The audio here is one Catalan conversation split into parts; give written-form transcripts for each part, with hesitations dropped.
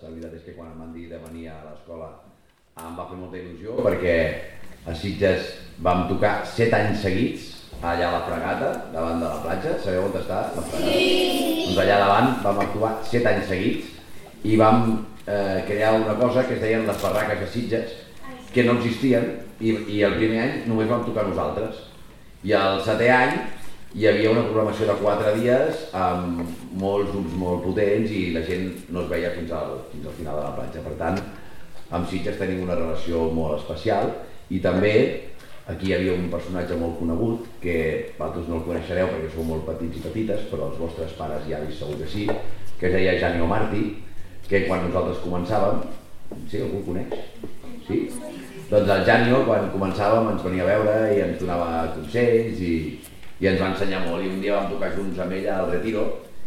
La veritat és que quan em van dir de venir a l'escola em va fer molta il·lusió perquè a Sitges vam tocar 7 anys seguits allà a la Fregata, davant de la platja. Sabeu on està la Fregata? Sí! Doncs allà davant vam actuar 7 anys seguits i vam crear una cosa que es deien les barraques de Sitges, que no existien, i el primer any només vam tocar nosaltres. I al 7è any hi havia una programació de 4 dies amb molts grups molt potents i la gent no es veia fins al final de la platja. Per tant, amb Sitges tenim una relació molt especial i també aquí hi havia un personatge molt conegut que vosaltres no el coneixereu perquè sou molt petits i petites, però els vostres pares i avis segur que sí, que es deia Janio Martí, que quan nosaltres començàvem, sí, algú el coneix? Sí? Doncs el Janio, quan començàvem, ens venia a veure i ens donava consells i ens va ensenyar molt. I un dia vam tocar junts amb ella al Retiro,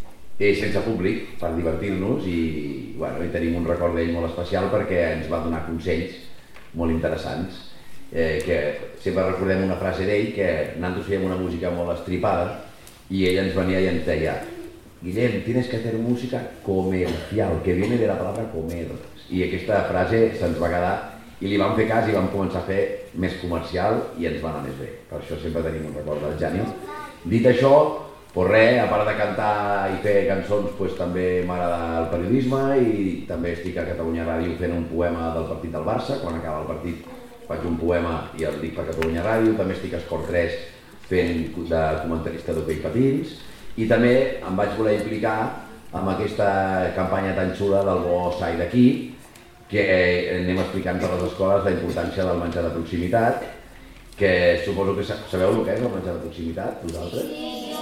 sense públic, per divertir-nos, i tenim un record d'ell molt especial perquè ens va donar consells molt interessants. Que sempre recordem una frase d'ell, que nosaltres fèiem una música molt estripada i ell ens venia i ens deia: Guillem, tienes que hacer música comercial, que viene de la palabra comer. I aquesta frase se'ns va quedar i li vam fer cas i vam començar a fer més comercial i ens va anar més bé. Per això sempre tenim un record del Janio. Dit això, pues res, a part de cantar i fer cançons, pues també m'agrada el periodisme i també estic a Catalunya Ràdio fent un poema del partit del Barça. Quan acaba el partit faig un poema i el dic per Catalunya Ràdio. També estic a Esport 3 fent de comentarista d'hoquei patins. I també em vaig voler implicar amb aquesta campanya tan xula del bo sai d'aquí, que anem explicant a les escoles la importància del menjar de proximitat, que suposo que sabeu el que és el menjar de proximitat, vosaltres?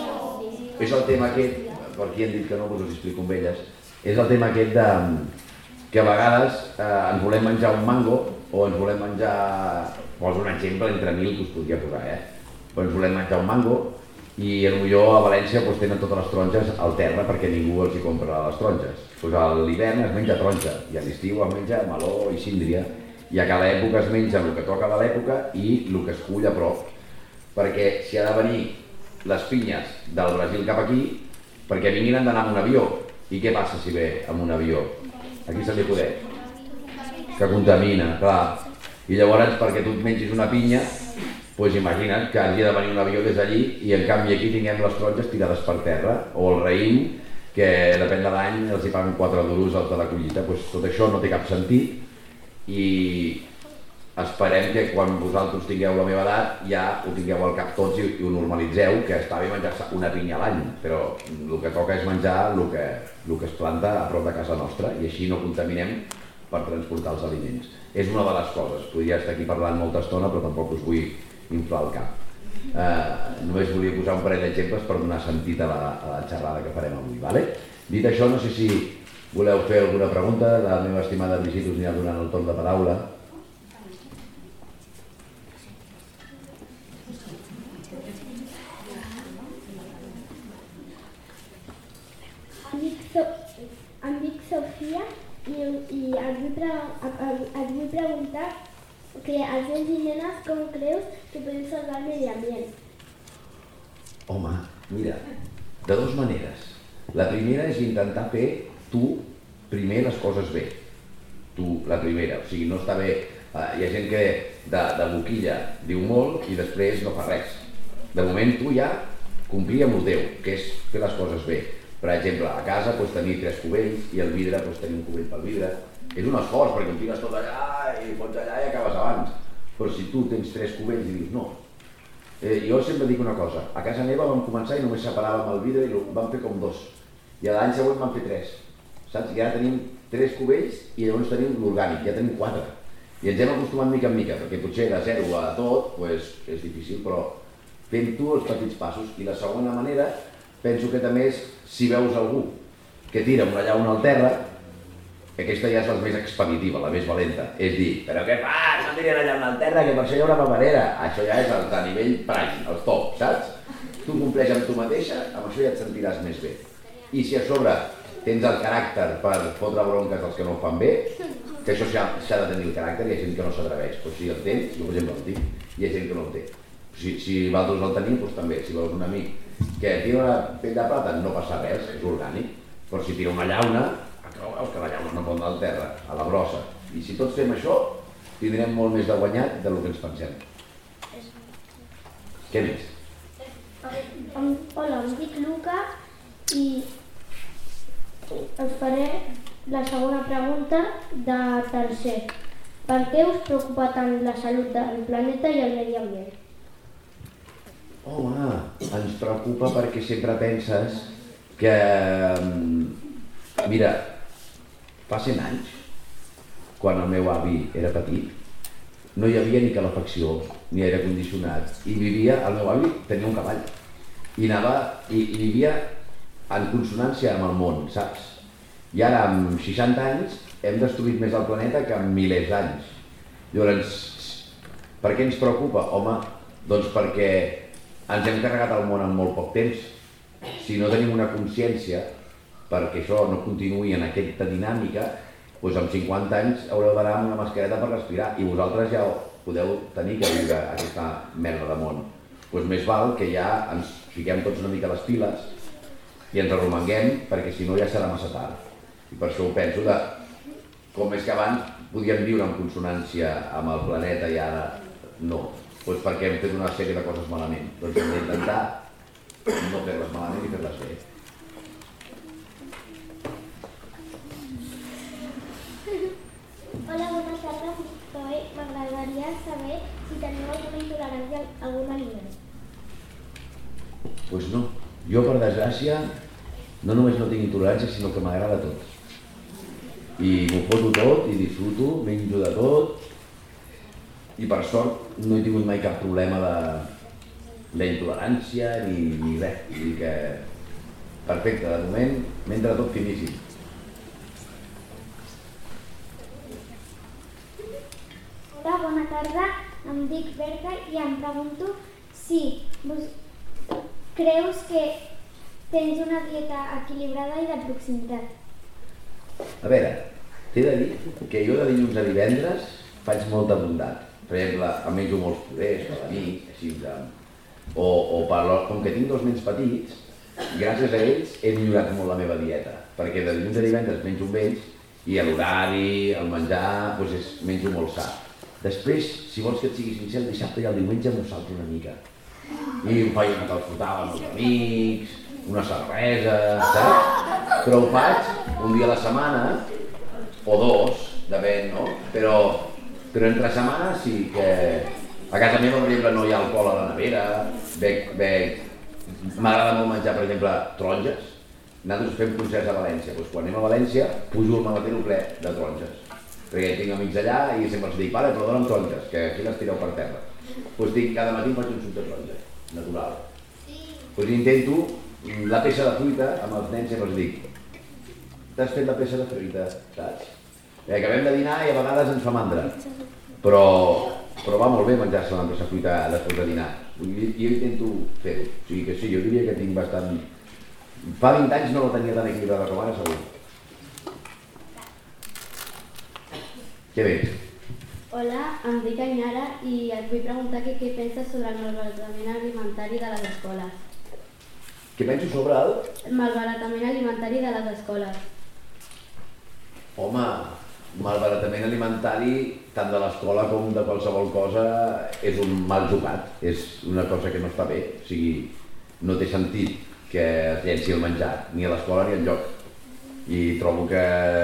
Sí. És el tema aquest, per qui hem dit que no, us ho explico amb elles, és el tema aquest de que a vegades ens volem menjar un mango o ens volem menjar, poso un exemple entre 1000 que us podria posar, però ens volem menjar un mango i potser a València tenen totes les taronges al terra perquè ningú els hi compra les taronges. A l'hivern es menja taronja i a l'estiu es menja meló i síndria i a cada època es menja el que toca de l'època i el que es cull a prop, perquè si ha de venir les pinyes del Brasil cap aquí, perquè vinguin han d'anar amb un avió. I què passa si ve amb un avió? Aquí se li acudeix que contamina, clar, i llavors perquè tu et mengis una pinya, doncs imagina't que hagi de venir un avió des d'allí i en canvi aquí tinguem les taronges tirades per terra, o el raïm, que depèn de l'any els hi paguen 4 duros els de la collita. Tot això no té cap sentit i esperem que quan vosaltres tingueu la meva edat ja ho tingueu al cap tots i ho normalitzeu, que està bé menjar-se una pinya a l'any, però el que toca és menjar el que es planta a prop de casa nostra i així no contaminem per transportar els aliments. És una de les coses, podria estar aquí parlant molta estona però tampoc us vull inflar el cap. Només volia posar un parell d'exemples per donar sentit a la xerrada que farem avui. Vale? Dit això, no sé si voleu fer alguna pregunta. La meva estimada Brigitte us anirà donant el torn de paraula. Em dic Sofia i et vull preguntar que als nens i nenes com creus que podem salvar el medi ambient? Home, mira, de dues maneres. La primera és intentar fer tu primer les coses bé. Tu, la primera, o sigui, no està bé. Hi ha gent que de boquilla diu molt i després no fa res. De moment tu ja complir amb el teu, que és fer les coses bé. Per exemple, a casa pots tenir 3 cubells i el vidre pots tenir un cubell pel vidre. És un esforç perquè em tires tot allà i fots allà i acabes abans. Però si tu tens 3 cubells i dius no. Jo sempre dic una cosa, a casa meva vam començar i només separàvem el vidre i vam fer com 2. I l'any següent vam fer 3. Saps? I ara tenim 3 cubells i llavors tenim l'orgànic, ja tenim 4. I ens hem acostumat mica en mica, perquè potser de 0 a tot és difícil, però fent tu els petits passos. I la segona manera, penso que també és si veus algú que tira una llauna al terra, aquesta ja és la més expeditiva, la més valenta. És dir, però què fas? No tiri la llauna al terra, que per això hi ha una paperera. Això ja és el de nivell prime, el top, saps? Tu compleix amb tu mateixa, amb això ja et sentiràs més bé. I si a sobre tens el caràcter per fotre bronques als que no ho fan bé, que això s'ha de tenir el caràcter, hi ha gent que no s'atreveix. Però si el tens, jo per exemple el tinc, hi ha gent que no el té. Si vosaltres el teniu, doncs també. Si veus un amic que tira una pell de plata, no passa res, és orgànic. Però si tira una llauna, veus que la llauna no pot anar al terra, a la brossa. I si tots fem això, tindrem molt més de guanyat del que ens pensem. Què més? Hola, em dic Luca i us faré la segona pregunta de tercer. Per què us preocupa tant la salut del planeta i el medi ambient? Home, ens preocupa perquè sempre penses que... Mira, fa 100 anys, quan el meu avi era petit, no hi havia ni calefacció, ni aire condicionat, i vivia, el meu avi tenia un cavall, i vivia en consonància amb el món, saps? I ara, amb 60 anys, hem destruït més el planeta que en milers d'anys. Llavors, per què ens preocupa? Home, doncs perquè ens hem carregat el món en molt poc temps. Si no tenim una consciència perquè això no continuï en aquesta dinàmica, doncs amb 50 anys haureu d'anar amb una mascareta per respirar i vosaltres ja podeu tenir que viure aquesta merda de món. Doncs més val que ja ens fiquem tots una mica les piles i ens arromanguem, perquè si no ja serà massa tard. I per això ho penso de com és que abans podíem viure en consonància amb el planeta i ara no. Doncs perquè hem fet una sèrie de coses malament. Doncs hem d'intentar no fer-les malament i fer-les bé. Hola, bona tarda. M'agradaria saber si teniu alguna intolerància a algun aliment. Doncs no. Jo, per desgràcia, no només no tinc intolerància, sinó que m'agrada tot. I m'ho foto tot, i disfruto, menjo de tot, i per sort no he tingut mai cap problema d'intolerància ni res. Vull dir que perfecte, de moment m'entra tot finíssim. Hola, bona tarda. Em dic Berta i em pregunto si creus que tens una dieta equilibrada i de proximitat. A veure, t'he de dir que jo de dilluns a divendres faig molta bondat. Per exemple, em menjo molts purés per la nit, així, com que tinc dos nens petits, gràcies a ells he millorat molt la meva dieta, perquè de dilluns a divendres menjo amb ells i a l'horari, el menjar, doncs menjo molt sa. Després, si vols que et sigui sincer, el dissabte i el diumenge m'ho salto una mica. I em faig una calfotada amb els amics, una cervesa, saps? Però ho faig un dia a la setmana, o dos, depèn, no? Però entre setmana sí que... A casa meva, per exemple, no hi ha alcohol a la nevera, m'agrada molt menjar, per exemple, taronges. Nosaltres fem concerts a València, doncs quan anem a València pujo el maletero ple de taronges. Perquè tinc amics allà i sempre els dic, pare, però dona'm taronges, que aquí les tireu per terra. Doncs cada matí faig un suc de taronja, natural. Doncs intento la peça de fruita amb els nens i els dic, t'has fet la peça de fruita, saps? Acabem de dinar i a vegades ens fa mandra, però va molt bé menjar-se una peça de fruita després de dinar. I jo intento fer-ho, o sigui que sí, jo diria que tinc bastant... Fa 20 anys no la tenia tan equilibrada com ara, segur. Què veig? Hola, em dic Ainara i et vull preguntar què penses sobre el malbaratament alimentari de les escoles. Què penso sobre el? El malbaratament alimentari de les escoles. Home, malbaratament alimentari, tant de l'escola com de qualsevol cosa, és un mal jugat, és una cosa que no està bé. O sigui, no té sentit que es llenci el menjar, ni a l'escola ni enlloc. I trobo que...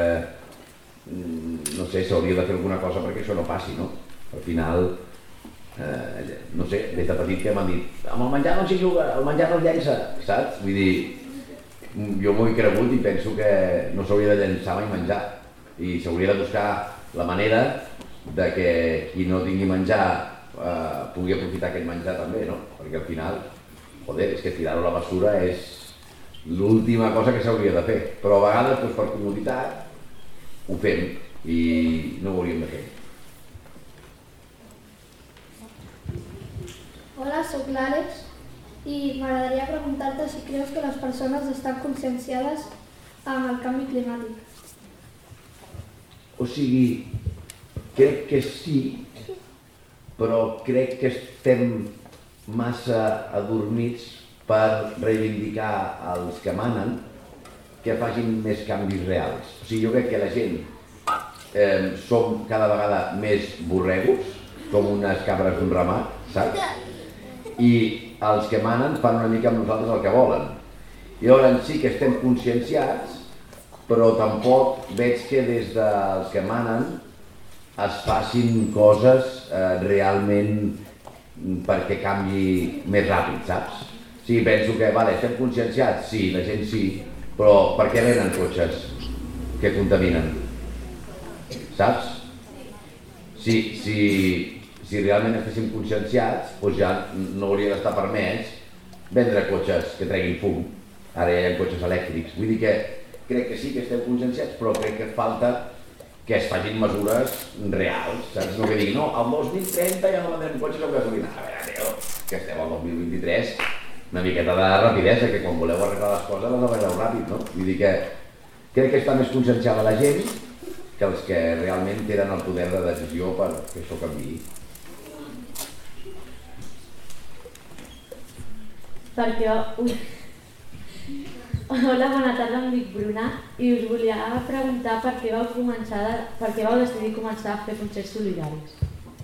no sé, s'hauria de fer alguna cosa perquè això no passi, no? Al final, no sé, des de petit que m'han dit amb el menjar no s'hi juga, el menjar no es llença, saps? Vull dir, jo m'ho he cregut i penso que no s'hauria de llençar mai menjar i s'hauria de buscar la manera de que qui no tingui menjar pugui aprofitar aquell menjar també, no? Perquè al final, joder, és que tirar-ho a la basura és l'última cosa que s'hauria de fer, però a vegades doncs, per comoditat ho fem i no ho hauríem de fer. Hola, soc l'Àlex i m'agradaria preguntar-te si creus que les persones estan conscienciades amb el canvi climàtic. O sigui, crec que sí, però crec que estem massa adormits per reivindicar els que manen que facin més canvis reals. O sigui, jo crec que la gent som cada vegada més borregos, com unes cabres d'un ramat, saps? I els que manen fan una mica amb nosaltres el que volen. I llavors sí que estem conscienciats, però tampoc veig que des dels que manen es facin coses realment perquè canvi més ràpid, saps? O sigui, penso que, vale, estem conscienciats, sí, la gent sí, però per què venen cotxes que contaminen? Saps? Si realment estéssim conscienciats, doncs ja no hauria d'estar permès vendre cotxes que treguin fum. Ara ja hi ha cotxes elèctrics. Vull dir que crec que sí que estem conscienciats, però crec que falta que es facin mesures reals, saps? No que diguin, no, al 2030 ja no vendrem cotxes amb gasolina. A veure, tio, que estem al 2023, una miqueta de rapidesa, que quan voleu arreglar les coses les arregleu ràpid, no? Vull dir que crec que està més conscienciada la gent que els que realment tenen el poder de decisió per que això canviï. Perquè... Hola, bona tarda, em dic Bruna i us volia preguntar per què vau decidir començar a fer concerts solidaris.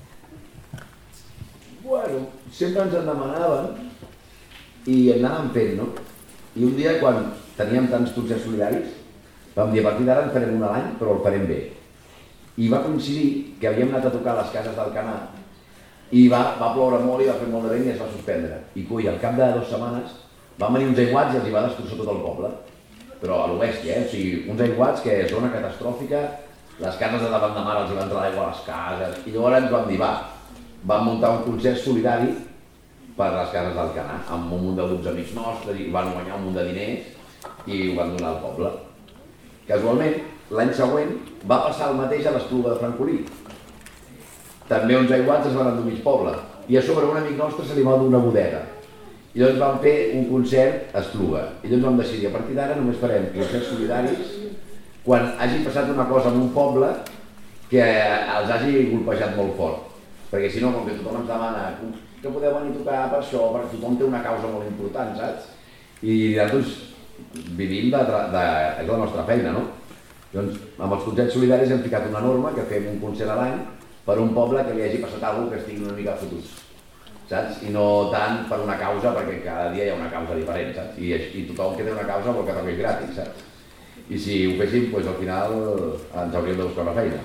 Bueno, sempre ens en demanaven i anàvem fent, no? I un dia, quan teníem tants concerts solidaris, vam dir, a partir d'ara en farem un a l'any, però el farem bé. I va coincidir que havíem anat a tocar a les cases d'Alcanar i va ploure molt i va fer molt de vent i es va suspendre. I coi, al cap de 2 setmanes van venir uns aiguats i els hi va destrossar tot el poble. Però a l'oest, O sigui, uns aiguats que és zona catastròfica, les cases de davant de mar els hi va entrar l'aigua a les cases, i llavors ens vam dir, vam muntar un concert solidari per les cases d'Alcanar, amb un munt de grups amics nostres, i van guanyar un munt de diners i ho van donar al poble. Casualment, l'any següent va passar el mateix a l'Espluga de Francolí. També uns aiguats es van endur mig poble, i a sobre un amic nostre se li va dur una bodega. I llavors vam fer un concert a Espluga. I llavors vam decidir, a partir d'ara només farem concerts solidaris quan hagi passat una cosa en un poble que els hagi golpejat molt fort. Perquè si no, com que tothom ens demana que podeu venir a tocar per això, perquè tothom té una causa molt important, saps? I nosaltres vivim és la nostra feina, no? Doncs amb els concerts solidaris hem ficat una norma que fem un concert a l'any per un poble que li hagi passat alguna cosa que estigui una mica fotuts, saps? I no tant per una causa, perquè cada dia hi ha una causa diferent, saps? I tothom que té una causa vol que toquis gratis, saps? I si ho féssim, doncs al final ens hauríem de buscar una feina.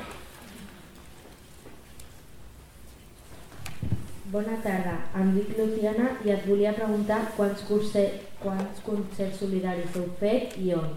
Bona tarda, em dic Luciana i et volia preguntar quants concerts solidaris heu fet i on?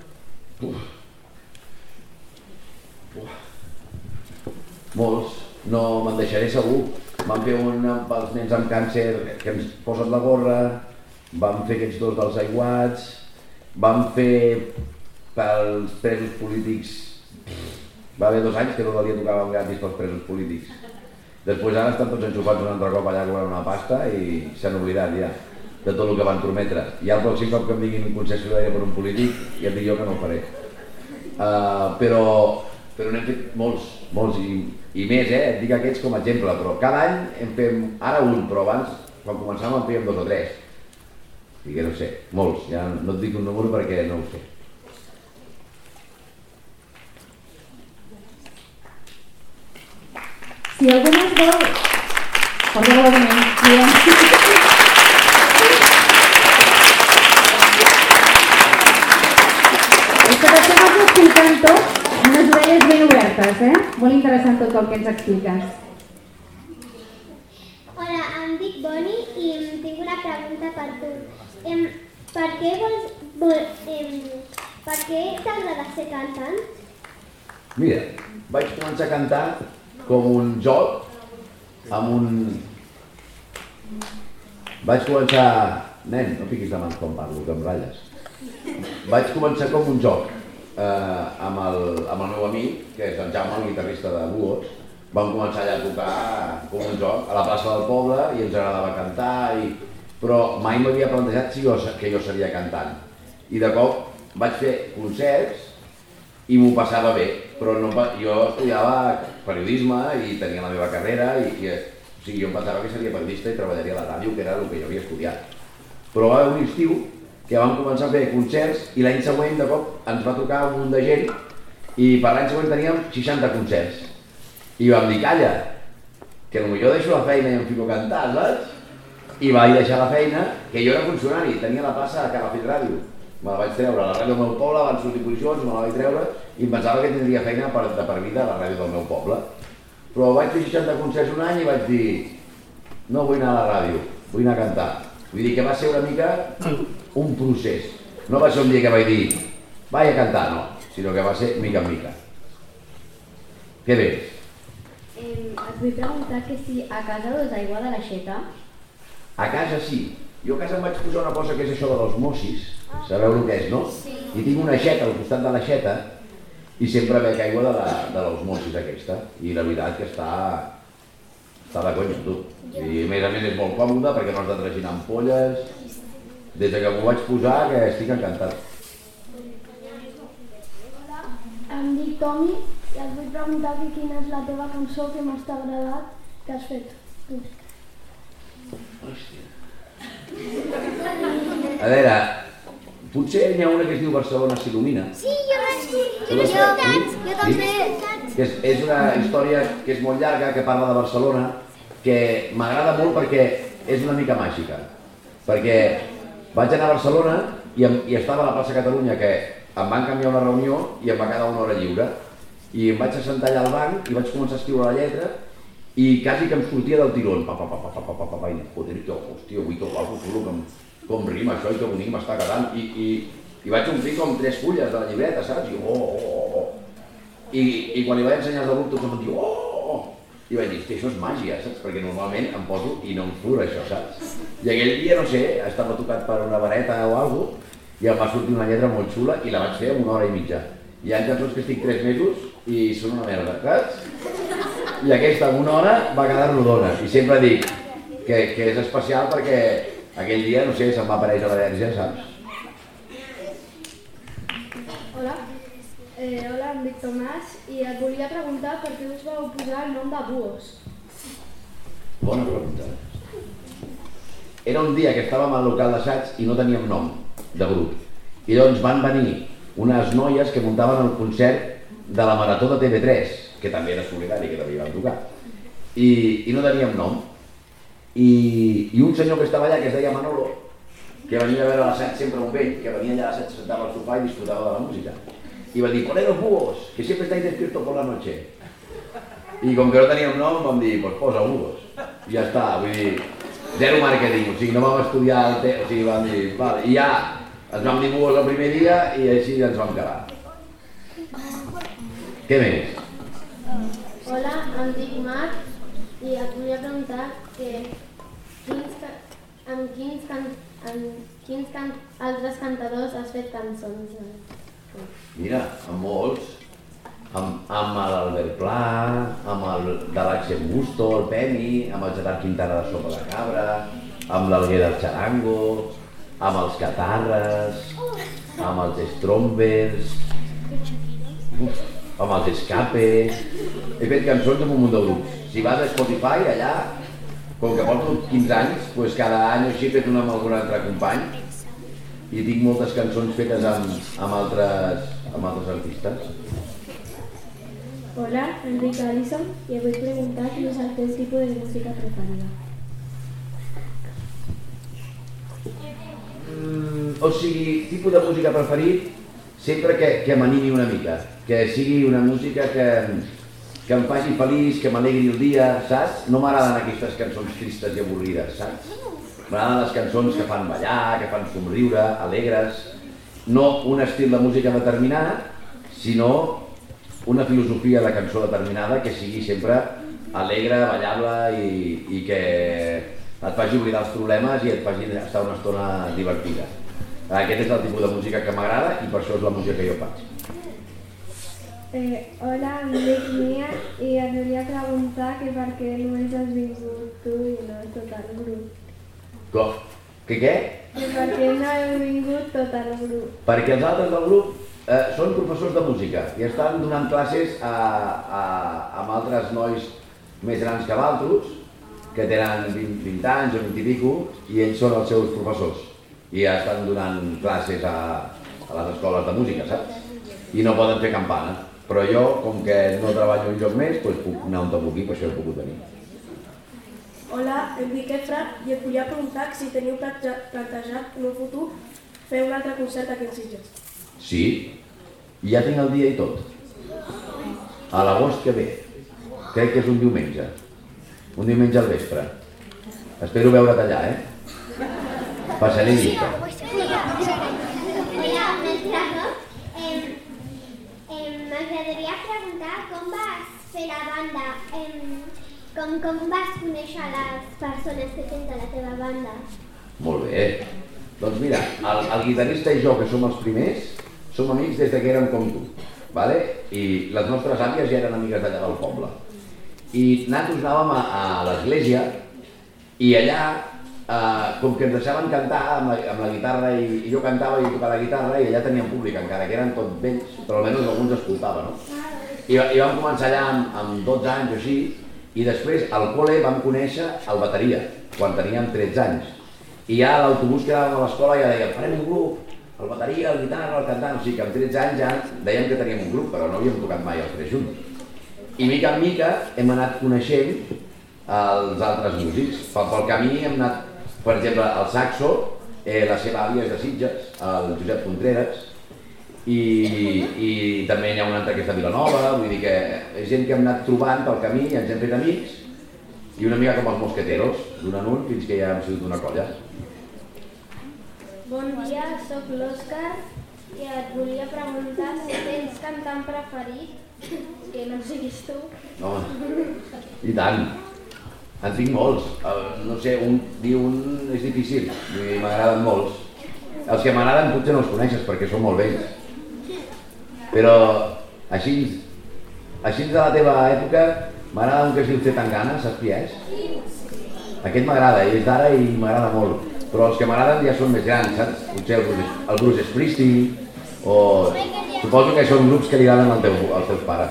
Molts, no me'n deixaré segur. Vam fer un pels nens amb càncer que ens posen la gorra, vam fer aquests 2 dels aiguats, vam fer pels presos polítics, va haver 2 anys que tot el dia tocàvem gratis pels presos polítics. Després ara estan tots enxufats un altre cop allà cobrant una pasta i s'han oblidat ja de tot el que van prometre. I el pròxim cop que em diguin un concert solidari per un polític ja et dic jo que no ho faré. Però n'hem fet molts i més, et dic aquests com a exemple, però cada any en fem, ara un, però abans, quan començàvem en fèiem 2 o 3. I que no sé, molts, ja no et dic un número perquè no ho sé. Si algú més vol... Porta l'aplaudiment. És que t'estem explicant tot amb unes orelles ben obertes, Molt interessant tot el que ens expliques. Hola, em dic Boni i tinc una pregunta per tu. Per què t'agrada ser cantant? Mira, vaig començar a cantar com un joc, Vaig començar... Nen, no fiquis de mans quan parlo, que em ratlles. Vaig començar com un joc amb el meu amic, que és en Jaume, el guitarrista de Búhos. Vam començar allà a tocar com un joc a la plaça del poble i ens agradava cantar, però mai m'havia plantejat que jo seria cantant. I de cop vaig fer concerts i m'ho passava bé, però jo estudiava periodisme i tenia la meva carrera o sigui, jo em pensava que seria periodista i treballaria a la ràdio, que era el que jo havia estudiat. Però va haver un estiu que vam començar a fer concerts i l'any següent de cop ens va trucar un munt de gent i per l'any següent teníem 60 concerts. I vam dir, calla, que potser deixo la feina i em fico a cantar, saps? I vaig deixar la feina, que jo era funcionari, tenia la plaça a Calafell Ràdio. Me la vaig treure a la ràdio del meu poble, van sortir posicions, me la vaig treure i em pensava que tindria feina per vida a la ràdio del meu poble. Però vaig fer 60 concerts un any i vaig dir, no vull anar a la ràdio, vull anar a cantar. Vull dir que va ser una mica un procés. No va ser un dia que vaig dir, vaig a cantar, no, sinó que va ser mica en mica. Què ves? Et vull preguntar que si a casa us aigua de l'aixeta. A casa sí. Jo a casa em vaig posar una cosa que és això de l'osmosis, sabeu el que és, no? Sí. I tinc una aixeta al costat de l'aixeta i sempre bec aigua de l'osmosis aquesta. I la veritat que està de conya, tu. I a més és molt còmode perquè no has de traginar ampolles. Des que m'ho vaig posar que estic encantat. Em dic Tomi i et vull preguntar quina és la teva cançó que més t'ha agradat que has fet. Hòstia. A veure, potser n'hi ha una que es diu Barcelona s'il·lumina. Sí, jo també. És una història que és molt llarga, que parla de Barcelona, que m'agrada molt perquè és una mica màgica. Perquè vaig anar a Barcelona i estava a la plaça Catalunya, que em van canviar una reunió i em va quedar una hora lliure. I em vaig assentar allà al banc i vaig començar a escriure la lletra i quasi que em sortia del tirón. I joder, que hòstia, avui que guapo, com rima això i que bonic m'està quedant. I vaig omplir com 3 fulles de la llibreta, saps? I quan li vaig ensenyar els alumnes tots em van dir i vaig dir, això és màgia, saps? Perquè normalment em poso i no em surt això, saps? I aquell dia, no sé, estava tocat per una vareta o alguna cosa i em va sortir una lletra molt xula i la vaig fer en 1 hora i mitja. Hi ha cançons que estic 3 mesos i són una merda, saps? I aquesta en 1 hora va quedar rodona. I sempre dic que és especial perquè aquell dia, no sé, se'm va aparèixer la Verge, saps? Hola, em dic Tomàs i et volia preguntar per què us vau posar el nom de Buos. Bona pregunta. Era un dia que estàvem al local d'assaig i no teníem nom de grup. I llavors van venir unes noies que muntaven el concert de la Marató de TV3, que també era solidari, que també van tocar. I no teníem nom. I un senyor que estava allà, que es deia Manolo, que venia a veure l'assaig sempre un vell, que venia allà a l'assaig, sentava al sofà i disfrutava de la música. I va dir, poner los búhos, que siempre estáis despiertos por la noche. I com que no teníem nom, vam dir, pues posa búhos. I ja està, vull dir, zero màrqueting, o sigui, no vam estudiar el tema, o sigui, vam dir, vale, i ja ens vam dir búhos el primer dia i així ens vam quedar. Què més? Hola, em dic Marc i et volia preguntar que amb quins altres cantadors has fet cançons? Mira, amb molts. Amb l'Albert Pla, amb el de l'Axel Busto, el Pemi, amb el Gerard Quintana de Sopa de Cabra, amb l'Alguer del Charango, amb els Catarres, amb els Strombers, amb els Escapes. He fet cançons amb un munt de grups. Si vas a Spotify, allà, com que porto 15 anys, doncs cada any així he fet una amb algun altre company i tinc moltes cançons fetes amb altres artistes. Hola, em dic Alison i et vull preguntar quin és el teu tipus de música preferida. O sigui, tipus de música preferit, sempre que m'animi una mica, que sigui una música que em faci feliç, que m'alegri el dia, saps? No m'agraden aquestes cançons tristes i avorrides, saps? M'agraden les cançons que fan ballar, que fan somriure, alegres. No un estil de música determinat, sinó una filosofia de cançó determinada que sigui sempre alegre, ballable i que et faci oblidar els problemes i et faci estar una estona divertida. Aquest és el tipus de música que m'agrada i per això és la música que jo faig. Hola, em dic Mia i et volia preguntar que per què només has vingut tu i no tot el grup. Com? Què? Que per què no heu vingut tot el grup? Perquè els altres del grup són professors de música i estan donant classes amb altres nois més grans que d'altres, que tenen 20 anys o 20 i pico, i ells són els seus professors. i ja estan donant classes a les escoles de música, saps? I no poden fer campana. Però jo, com que no treballo un lloc més, doncs puc anar on vulgui, per això he pogut venir. Hola, em dic Efra i et volia preguntar si teniu plantejat en un futur fer un altre concert aquí a Sitges. Sí, i ja tinc el dia i tot. A l'agost que ve. Crec que és un diumenge. Un diumenge al vespre. Espero veure't allà, Passaré llista. M'agradaria preguntar com vas fer la banda, com vas conèixer les persones que tens a la teva banda? Molt bé. Doncs mira, el guitarrista i jo, que som els primers, som amics des que érem com tu, vale? I les nostres àvies ja eren amigues d'allà del poble. I nosaltres anàvem a l'església i allà, com que ens deixaven cantar amb la guitarra i jo cantava i tocava la guitarra i allà teníem públic encara, que eren tots vells, però almenys alguns escoltaven, no? I vam començar allà amb 12 anys o així i després al col·le vam conèixer el bateria, quan teníem 13 anys. I ja a l'autobús que anàvem a l'escola ja dèiem, farem un grup, el bateria, el guitarra, el cantant, o sigui que amb 13 anys ja dèiem que teníem un grup, però no havíem tocat mai els tres junts. I mica en mica hem anat coneixent els altres músics. Pel camí hem anat, per exemple, el saxo, la seva àvia és de Sitges, el Josep Contreras, i també hi ha un altre que és de Vilanova, vull dir que és gent que hem anat trobant pel camí i ens hem fet amics, i una mica com els mosqueteros, d'un en un fins que ja hem sigut una colla. Bon dia, sóc l'Òscar i et volia preguntar si tens cantant preferit, que no siguis tu. Home, i tant. En tinc molts. No sé, dir un és difícil, m'agraden molts. Els que m'agraden potser no els coneixes perquè són molt vells. Però així de la teva època m'agrada un que es diu Zetangana, saps qui és? Aquest m'agrada, és d'ara i m'agrada molt. Però els que m'agraden ja són més grans, saps? Potser el Bruce Springsteen, o suposo que són grups que li agraden als teus pares.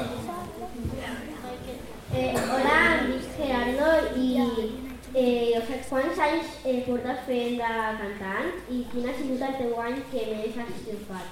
Hola, em dic Gerardo i quants anys portes fent de cantant i quin ha sigut el teu any que més has triomfat?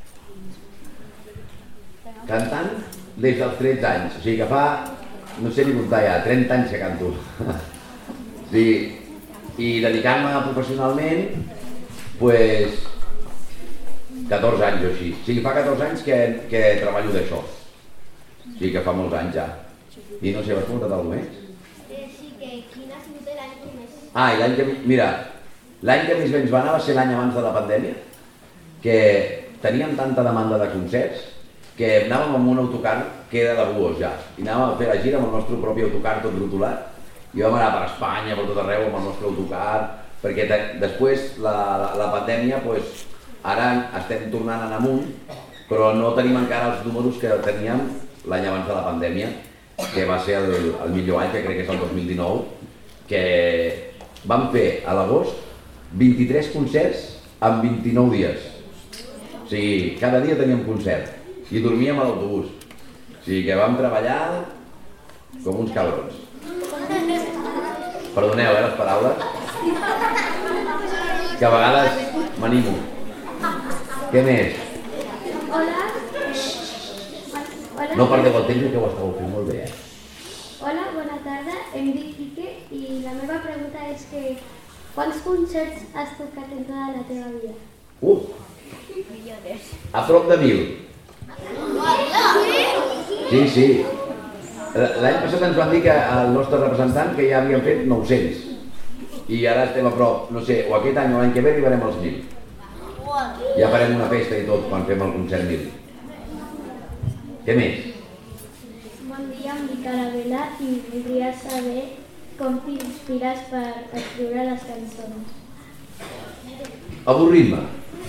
Cantant des dels 13 anys, o sigui que fa, no sé ni comptar ja, 30 anys que canto. Sí, i dedicant-me professionalment, doncs 14 anys o així. O sigui, fa 14 anys que treballo d'això. O sigui que fa molts anys ja. I no sé, vas preguntar alguna més? Sí, que quin ha sigut l'any que més... I l'any que... Mira, l'any que més bé ens va anar va ser l'any abans de la pandèmia, que teníem tanta demanda de concerts que anàvem amb un autocar que era de buos ja, i anàvem a fer la gira amb el nostre propi autocar tot rotulat, i vam anar per Espanya, per tot arreu amb el nostre autocar, perquè després la pandèmia, doncs, ara estem tornant a anar amunt, però no tenim encara els números que teníem l'any abans de la pandèmia, que va ser el millor any, que crec que és el 2019, que vam fer a l'agost 23 concerts en 29 dies. O sigui, cada dia teníem concert. I dormíem a l'autobús. O sigui que vam treballar com uns cabrons. Perdoneu, les paraules. Que a vegades m'animo. Què més? Hola. No perdeu el temps que ho estàveu fent molt bé, Hola, bona tarda. Em dic Quique i la meva pregunta és que quants concerts has tocat en tota la teva vida? A prop de 1.000. Sí. L'any passat ens van dir que el nostre representant que ja havien fet 900 i ara estem a prop, no sé, o aquest any o l'any que ve arribarem als 1.000. Ja farem una festa i tot quan fem el concert 1.000. Què més? Bon dia, em dic Arabella i voldria saber com t'inspires per escriure les cançons. Avorrir-me.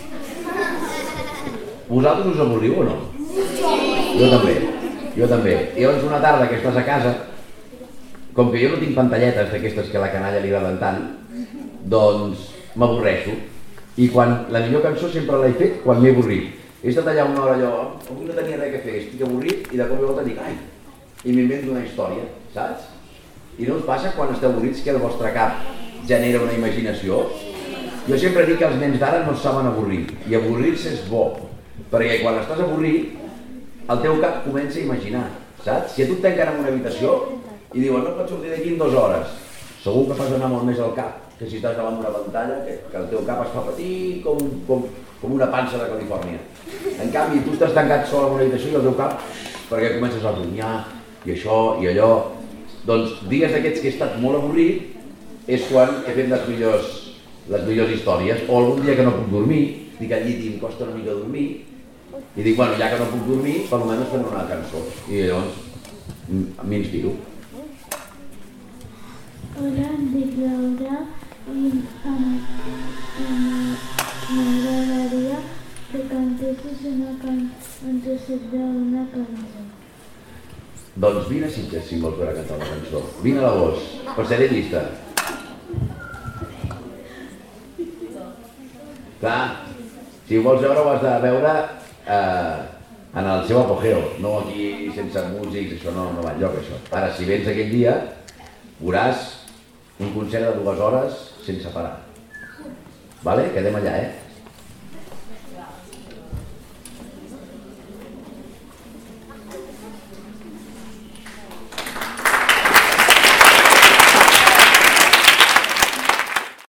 Vosaltres us avorriu o no? Jo també. I llavors una tarda que estàs a casa, com que jo no tinc pantalletes d'aquestes que a la canalla li agraden tant, doncs m'avorreixo. I la millor cançó sempre l'he fet quan m'he avorrit. He estat allà una hora allò, avui no tenia res a fer, estic avorrit i de cop i volta dic, ai, i m'invento una història, saps? I no us passa quan esteu avorrits que el vostre cap genera una imaginació? Jo sempre dic que els nens d'ara no saben avorrir, i avorrir-se és bo, perquè quan estàs avorrit, el teu cap comença a imaginar, saps? Si a tu et tanquen en una habitació i diuen no pots sortir d'aquí en 2 hores, segur que fas anar molt més al cap que si estàs davant d'una pantalla, que el teu cap es fa petit com una pansa de Califòrnia. En canvi, tu estàs tancat sol en una habitació i el teu cap, perquè comences a rumiar, i això, i allò... Doncs dies d'aquests que he estat molt avorrit, és quan he fet les millors històries, o algun dia que no puc dormir, dic al llit i em costa una mica dormir, i dic, bueno, ja que no puc dormir, per almenys fem una cançó, i llavors m'inspiro. Hola, em dic Laura i m'agradaria que cantessis una cançó. Doncs vine a Sitges si vols veure cantar una cançó. Vine a la Vos, per ser llista. Clar, si ho vols veure ho has de veure en el seu apogeo, no aquí sense músics, això no va enlloc això. Ara, si vens aquell dia, veuràs un concert de 2 hores sense parar. Vale? Quedem allà, eh?